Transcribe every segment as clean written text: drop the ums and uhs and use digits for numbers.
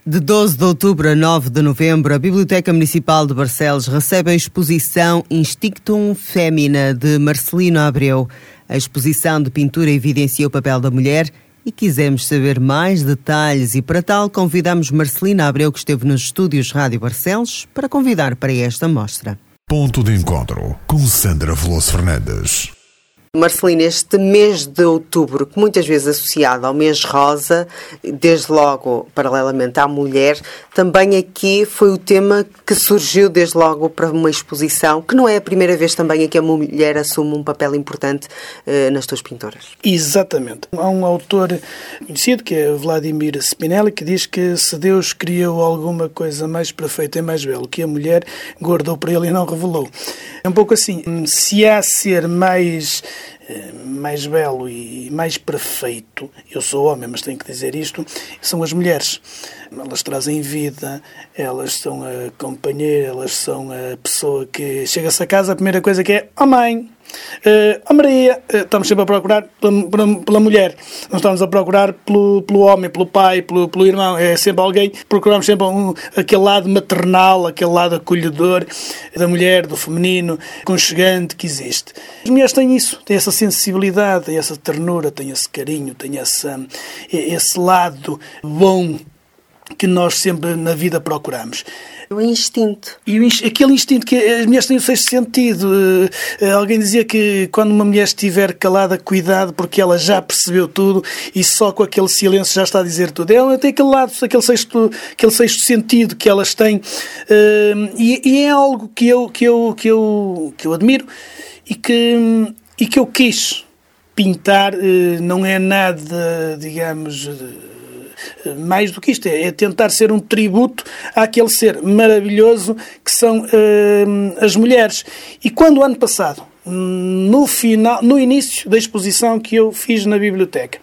De 12 de outubro a 9 de novembro, a Biblioteca Municipal de Barcelos recebe a exposição Instinctum Femina, de Marcelino Abreu. A exposição de pintura evidencia o papel da mulher e quisemos saber mais detalhes e, para tal, convidamos Marcelino Abreu, que esteve nos estúdios Rádio Barcelos, para convidar para esta mostra. Ponto de encontro com Sandra Veloso Fernandes. Marcelino, este mês de outubro, que muitas vezes associado ao mês rosa, desde logo paralelamente à mulher, também aqui foi o tema que surgiu desde logo para uma exposição, que não é a primeira vez também em que a mulher assume um papel importante nas tuas pinturas. Exatamente. Há um autor conhecido, que é Vladimir Spinelli, que diz que se Deus criou alguma coisa mais perfeita e mais bela que a mulher, guardou para ele e não revelou. É um pouco assim, se há ser mais belo e mais perfeito, eu sou homem, mas tenho que dizer isto, são as mulheres. Elas trazem vida, elas são a companheira, elas são a pessoa que chega-se a casa, a primeira coisa que é: oh mãe, oh Maria. Estamos sempre a procurar pela mulher, não estamos a procurar pelo homem, pelo pai, pelo irmão, é sempre alguém. Procuramos sempre aquele lado maternal, aquele lado acolhedor da mulher, do feminino, aconchegante que existe. As mulheres têm isso, têm essa sensibilidade, têm essa ternura, têm esse carinho, têm esse lado bom que nós sempre na vida procuramos. O instinto. E aquele instinto que as mulheres têm o sexto sentido. Alguém dizia que quando uma mulher estiver calada, cuidado, porque ela já percebeu tudo e só com aquele silêncio já está a dizer tudo. Ela tem aquele lado, aquele sexto sentido que elas têm, e é algo que eu admiro e que eu quis pintar. Não é nada, digamos, mais do que isto, é tentar ser um tributo àquele ser maravilhoso que são as mulheres. E quando, ano passado, no início da exposição que eu fiz na biblioteca,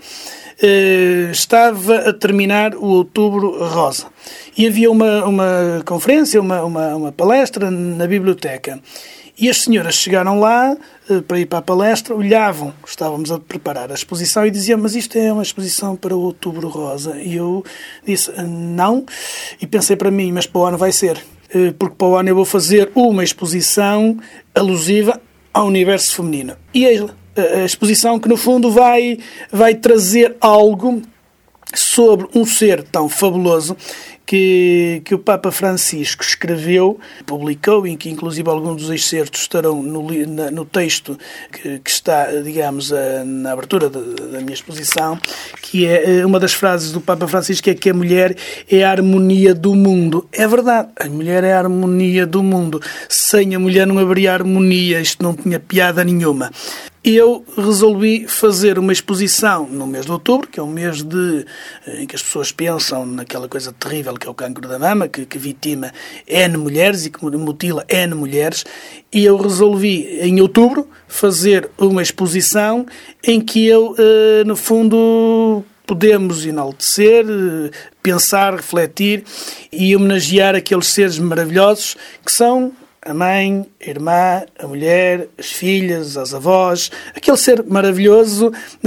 estava a terminar o Outubro Rosa e havia uma conferência, uma palestra na biblioteca. E as senhoras chegaram lá para ir para a palestra, olhavam, estávamos a preparar a exposição e diziam: mas isto é uma exposição para o Outubro Rosa. E eu disse: não. E pensei para mim: mas para o ano vai ser. Porque para o ano eu vou fazer uma exposição alusiva ao universo feminino. E a exposição que, no fundo, vai trazer algo sobre um ser tão fabuloso que o Papa Francisco escreveu, publicou, em que inclusive alguns dos excertos estarão no texto que está, digamos, na abertura da minha exposição, que é uma das frases do Papa Francisco, é que a mulher é a harmonia do mundo. É verdade, a mulher é a harmonia do mundo. Sem a mulher não haveria harmonia, isto não tinha piada nenhuma. Eu resolvi fazer uma exposição no mês de outubro, que é um mês em que as pessoas pensam naquela coisa terrível que é o cancro da mama, que vitima N mulheres e que mutila N mulheres, e eu resolvi, em outubro, fazer uma exposição em que eu, no fundo, podemos enaltecer, pensar, refletir e homenagear aqueles seres maravilhosos que são a mãe, a irmã, a mulher, as filhas, as avós, aquele ser maravilhoso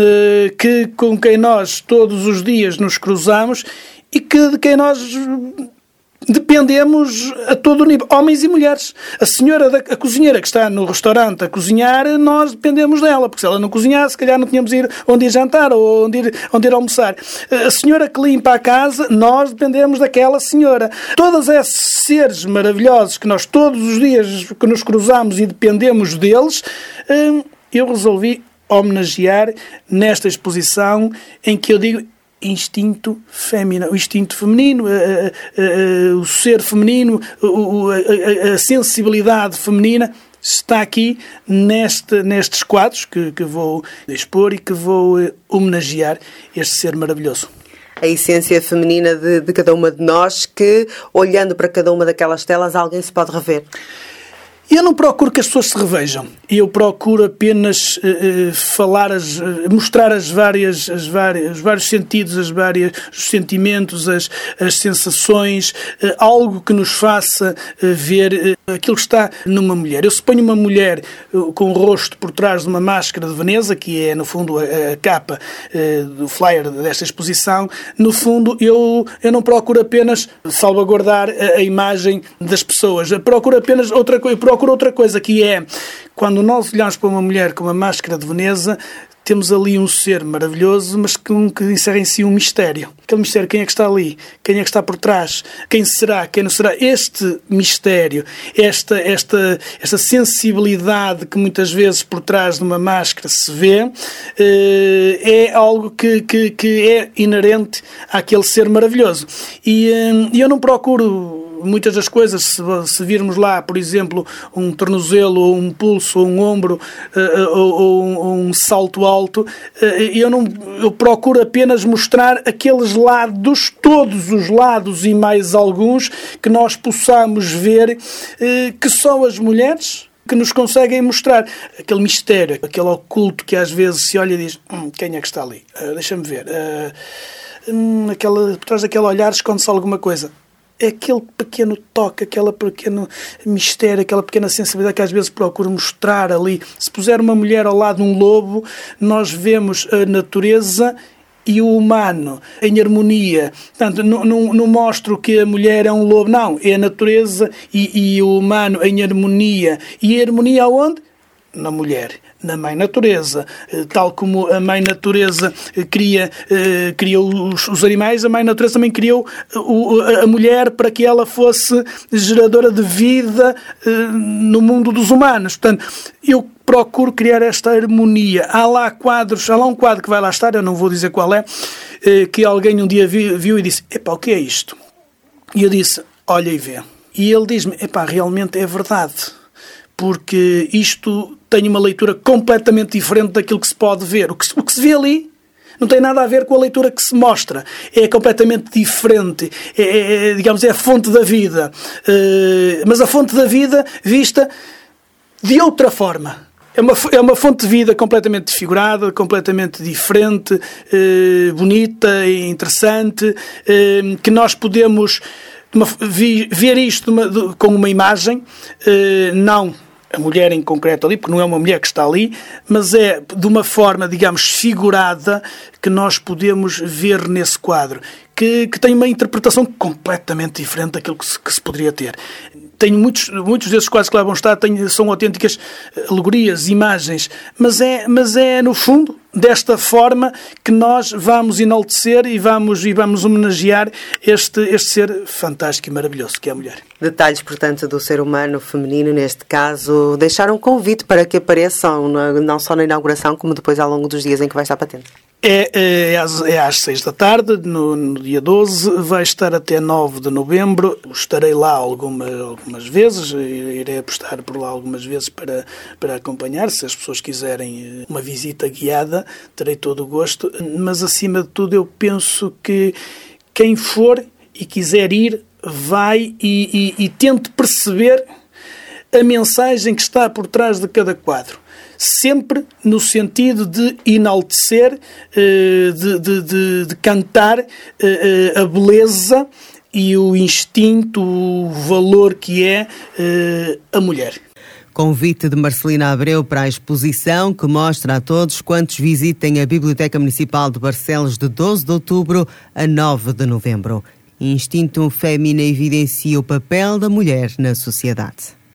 com quem nós todos os dias nos cruzamos e de quem nós dependemos a todo o nível, homens e mulheres. A senhora, a cozinheira que está no restaurante a cozinhar, nós dependemos dela, porque se ela não cozinhasse, se calhar não tínhamos onde ir jantar ou onde ir almoçar. A senhora que limpa a casa, nós dependemos daquela senhora. Todos esses seres maravilhosos que nós todos os dias que nos cruzamos e dependemos deles, eu resolvi homenagear nesta exposição em que eu digo instinto feminino, o instinto feminino, o ser feminino, a sensibilidade feminina está aqui nestes quadros que vou expor e que vou homenagear este ser maravilhoso. A essência feminina de cada uma de nós, que, olhando para cada uma daquelas telas, alguém se pode rever. Eu não procuro que as pessoas se revejam. Eu procuro apenas mostrar os vários sentidos, os sentimentos, as sensações, algo que nos faça ver aquilo que está numa mulher. Eu suponho uma mulher com o rosto por trás de uma máscara de Veneza, que é, no fundo, a capa do flyer desta exposição. No fundo, eu não procuro apenas salvaguardar a imagem das pessoas. Eu procuro apenas outra coisa, que é, quando nós olhamos para uma mulher com uma máscara de Veneza, temos ali um ser maravilhoso, mas que encerra em si um mistério. Aquele mistério, quem é que está ali? Quem é que está por trás? Quem será? Quem não será? Este mistério, esta sensibilidade que muitas vezes por trás de uma máscara se vê, é algo que é inerente àquele ser maravilhoso. E eu não procuro muitas das coisas, se virmos lá, por exemplo, um tornozelo, ou um pulso, ou um ombro, ou um salto alto, eu procuro apenas mostrar aqueles lados, todos os lados e mais alguns, que nós possamos ver, que só as mulheres que nos conseguem mostrar aquele mistério, aquele oculto que às vezes se olha e diz, quem é que está ali? Deixa-me ver. Por trás daquele olhar esconde-se alguma coisa. É aquele pequeno toque, aquele pequeno mistério, aquela pequena sensibilidade que às vezes procuro mostrar ali. Se puser uma mulher ao lado de um lobo, nós vemos a natureza e o humano em harmonia. Portanto, não mostro que a mulher é um lobo, não. É a natureza e o humano em harmonia. E a harmonia aonde? Na mulher, na mãe natureza. Tal como a mãe natureza criou os animais, a mãe natureza também criou a mulher para que ela fosse geradora de vida no mundo dos humanos. Portanto, eu procuro criar esta harmonia. Há lá um quadro que vai lá estar, eu não vou dizer qual é, que alguém um dia viu e disse, o que é isto? E eu disse, olha e vê. E ele diz-me, realmente é verdade. Porque isto tem uma leitura completamente diferente daquilo que se pode ver. O que se vê ali não tem nada a ver com a leitura que se mostra. É completamente diferente. Digamos, é a fonte da vida. Mas a fonte da vida vista de outra forma. É uma fonte de vida completamente desfigurada, completamente diferente, bonita e interessante, que nós podemos ver isto com uma imagem, não a mulher em concreto ali, porque não é uma mulher que está ali, mas é de uma forma, digamos, figurada, que nós podemos ver nesse quadro, que tem uma interpretação completamente diferente daquilo que se poderia ter. Tenho muitos desses quadros que lá vão estar, são autênticas alegorias, imagens, mas é no fundo desta forma que nós vamos enaltecer e vamos homenagear este ser fantástico e maravilhoso que é a mulher. Detalhes, portanto, do ser humano feminino, neste caso, deixaram um convite para que apareçam, não só na inauguração, como depois ao longo dos dias em que vai estar patente. É às 6 da tarde, no dia 12, vai estar até 9 de novembro. Estarei lá algumas vezes, irei apostar por lá algumas vezes para acompanhar, se as pessoas quiserem uma visita guiada, terei todo o gosto, mas acima de tudo eu penso que quem for e quiser ir, vai e tente perceber a mensagem que está por trás de cada quadro. Sempre no sentido de enaltecer, de cantar a beleza e o instinto, o valor que é a mulher. Convite de Marcelina Abreu para a exposição que mostra a todos quantos visitem a Biblioteca Municipal de Barcelos de 12 de outubro a 9 de novembro. Instinto Fémina evidencia o papel da mulher na sociedade.